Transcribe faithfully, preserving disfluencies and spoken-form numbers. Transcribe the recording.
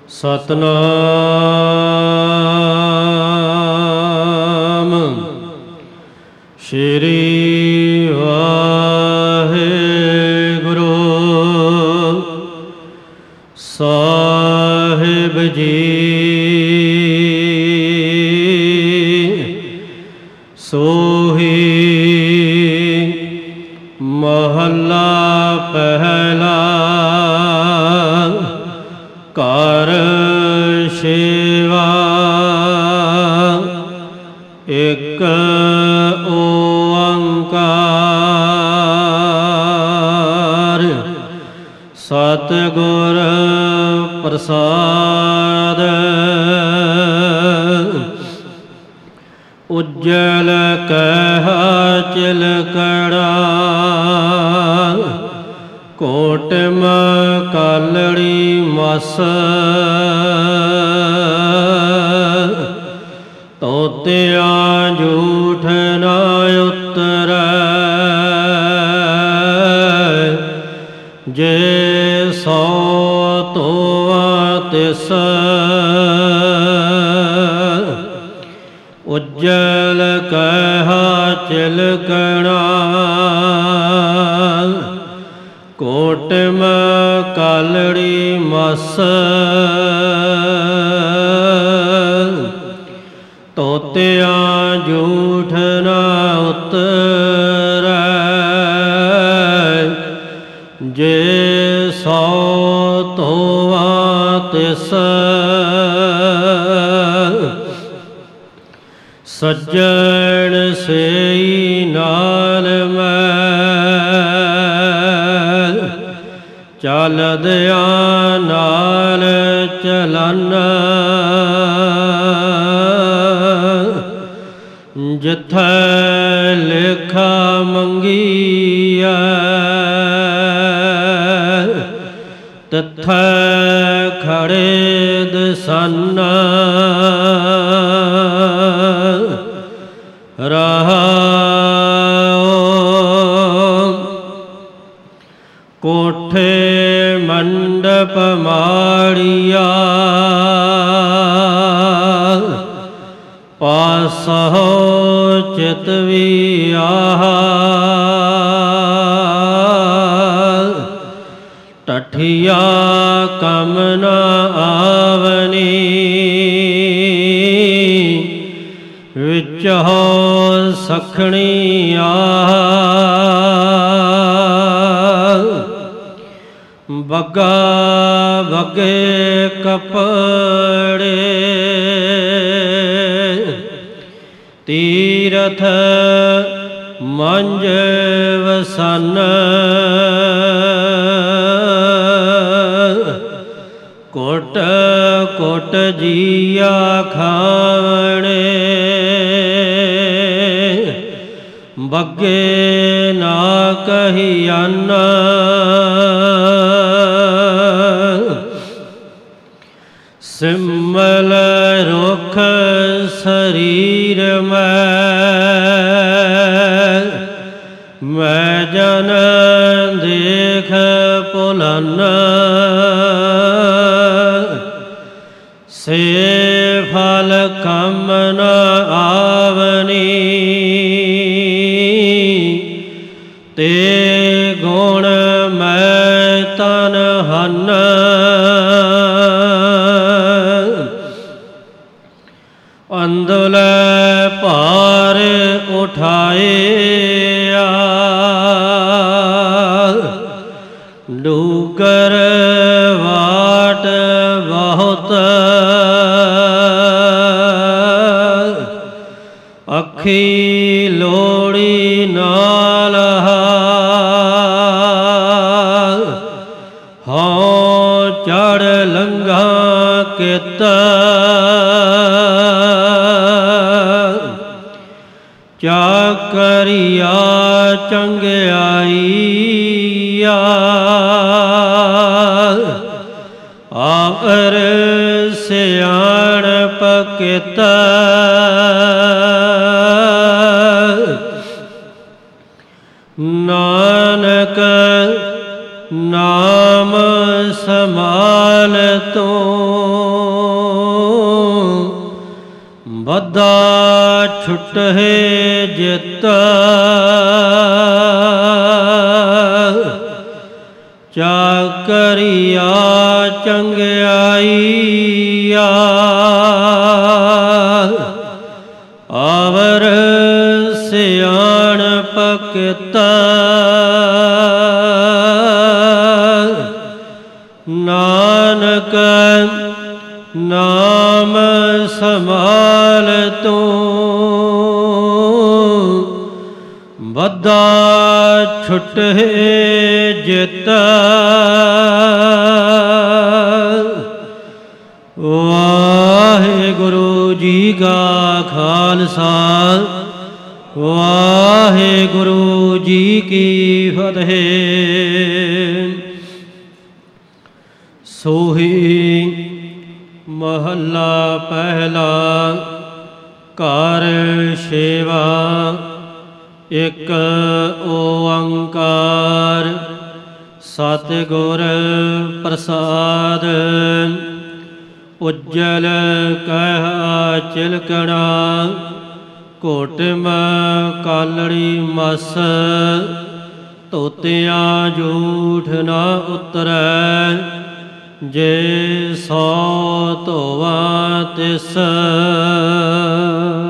ਸਤਨਾਮ ਸ਼੍ਰੀ ਵਾਹਿਗੁਰੂ ਸਾਹਿਬ ਜੀ। ਸੋਹੀ ਮਹੱਲਾ ਪਹਿਲਾ। ਘਰ ਸੇਵਾ ਇਕ ਓੰਕਾਰ। ਸਤਿਗੁਰ ਪ੍ਰਸਾਦ ਉਜਲ ਕਹਿ ਚਿਲਕੜਾ। ਕੋਟਿਮ ਕਾਲੜੀ ਮਸ ਤੋਤਿਆਂ ਝੂਠ ਨ ਉਤਰੈ। ਜੇ ਸੋ ਤੋਆ ਤਿਸ ਉਜਲ ਕਹਿ ਚਿਲਕਣਾ। ਕੋਟਿਮ ਕਾਲੜੀ ਮਸ ਤੋਤਿਆਂ ਝੂਠ ਨ ਉਤਰੈ। ਜੇ ਸੋ ਤੋਆ ਤਿਸ ਸੱਜਣ ਸੇਈ ਨਾਲ ਮੈਂ। ਚਲਦਿਆਂ ਨਾਲ ਚਲਨ ਜਿੱਥੈ ਲੇਖਾ ਮੰਗੀਐ। ਤਿੱਥੈ ਖੜੇ ਦਿਸਨ ਰਹਾਉ। ਕੋਠੇ ਮੰਡਪ ਮਾੜੀਆ ਪਾਸਹੁ ਚਿਤਵੀ ਆਹਾ। ਟਠੀਆ ਕਮ ਨ ਆਵਨੀ ਵਿਚਹੁ ਸਖਣੀ ਆਹਾ। ਬੱਗਾ ਬੱਗੇ ਕੱਪੜੇ ਤੀਰਥ ਮੰਝ ਵਸਨ। ਕੋਟ ਕੋਟ ਜੀਆ ਖਾਵਣੇ ਬੱਗੇ ਨਾ ਕਹੀਅਨ। ਸਿਮਲ ਰੁਖ ਸਰੀਰ ਮੈਂ। ਮੈਂ ਜਨ ਦੇਖ ਭੁਲਨ ਸੇ ਫਲ ਕਮ ਨ ਆਵਨੀ। ਤੇ ਗੁਣ ਮੈਂ ਤਨ ਹਨ ਅੰਦਲੇ ਭਾਰ ਉਠਾਇਆ। ਡੂਗਰ ਵਾਟ ਬਹੁਤ ਅੱਖੀ ਲੋੜੀ ਨਾਲ ਹਉ ਚੜ ਲੰਘਾ ਕਿਤ। ਚਾਕਰੀਆ ਚੰਗਿਆਈਆ ਆਵਰ ਸਿਆਣਪ ਕਿਤ। ਨਾਨਕ ਨਾਮ ਸਮਾਲ ਤੋਂ ਬੱਧਾ ਛੁਟਹਿ ਜਿਤ ਚਾਕਰੀਆ ਚੰਗਿਆਈਆ ਆਵਰ ਸਿਆਣਪ ਕਿਤ ਨਾਨਕ ਨਾਮ ਸਮਾਲ ਤੂੰ ਬੱਧਾ ਛੁਟਹਿ ਜਿਤ ਵਾਹਿਗੁਰੂ ਜੀ ਕਾ ਖਾਲਸਾ ਵਾਹਿਗੁਰੂ ਜੀ ਕੀ ਫਤਿਹ। ਸੋਹੀ ਮਹੱਲਾ ਪਹਿਲਾ। ਘਰ ਸੇਵਾ ਇਕ ਓੰਕਾਰ ਸਤਿਗੁਰ ਪ੍ਰਸਾਦ। ਉਜਲ ਕਹਿ ਚਿਲਕਣਾ ਘੋਟਮ ਕਾਲੜੀ ਮਸ ਧੋਤਿਆਂ ਝੂਠ ਨਾ ਉਤਰੈ ਜੇ ਸੋ ਧੋਵਾ ਤਿਸ।